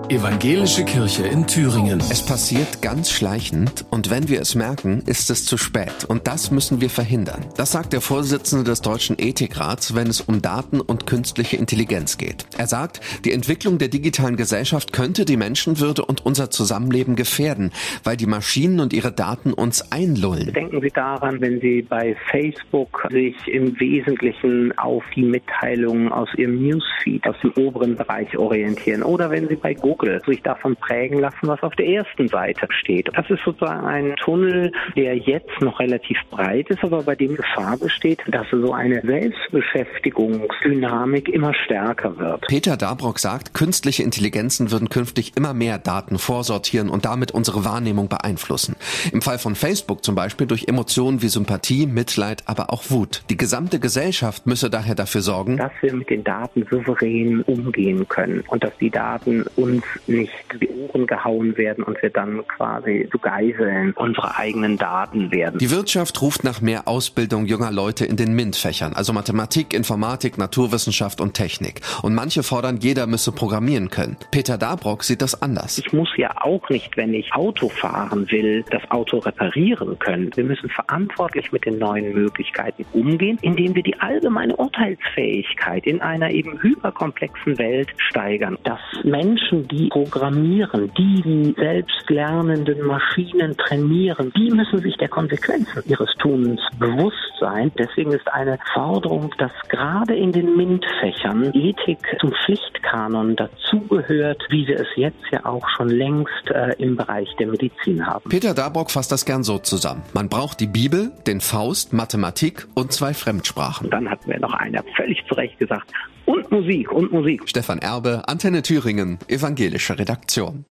Evangelische Kirche in Thüringen. Es passiert ganz schleichend und wenn wir es merken, ist es zu spät und das müssen wir verhindern. Das sagt der Vorsitzende des Deutschen Ethikrats, wenn es um Daten und künstliche Intelligenz geht. Er sagt, die Entwicklung der digitalen Gesellschaft könnte die Menschenwürde und unser Zusammenleben gefährden, weil die Maschinen und ihre Daten uns einlullen. Denken Sie daran, wenn Sie bei Facebook sich im Wesentlichen auf die Mitteilungen aus Ihrem Newsfeed, aus dem oberen Bereich orientieren oder wenn Sie bei Google sich davon prägen lassen, was auf der ersten Seite steht. Das ist sozusagen ein Tunnel, der jetzt noch relativ breit ist, aber bei dem Gefahr besteht, dass so eine Selbstbeschäftigungsdynamik immer stärker wird. Peter Dabrock sagt, künstliche Intelligenzen würden künftig immer mehr Daten vorsortieren und damit unsere Wahrnehmung beeinflussen. Im Fall von Facebook zum Beispiel durch Emotionen wie Sympathie, Mitleid, aber auch Wut. Die gesamte Gesellschaft müsse daher dafür sorgen, dass wir mit den Daten souverän umgehen können und dass die Daten uns nicht die Ohren gehauen werden und wir dann quasi zu Geiseln unserer eigenen Daten werden. Die Wirtschaft ruft nach mehr Ausbildung junger Leute in den MINT-Fächern, also Mathematik, Informatik, Naturwissenschaft und Technik. Und manche fordern, jeder müsse programmieren können. Peter Dabrock sieht das anders. Ich muss ja auch nicht, wenn ich Auto fahren will, das Auto reparieren können. Wir müssen verantwortlich mit den neuen Möglichkeiten umgehen, indem wir die allgemeine Urteilsfähigkeit in einer eben hyperkomplexen Welt steigern. Dass Menschen, die programmieren, die selbstlernenden Maschinen trainieren, die müssen sich der Konsequenzen ihres Tunens bewusst sein. Deswegen ist eine Forderung, dass gerade in den MINT-Fächern Ethik zum Pflichtkanon dazugehört, wie wir es jetzt ja auch schon längst im Bereich der Medizin haben. Peter Dabrock fasst das gern so zusammen. Man braucht die Bibel, den Faust, Mathematik und 2 Fremdsprachen. Und dann hat mir noch einer völlig zu Recht gesagt, und Musik. Stefan Erbe, Antenne Thüringen, evangelische Redaktion.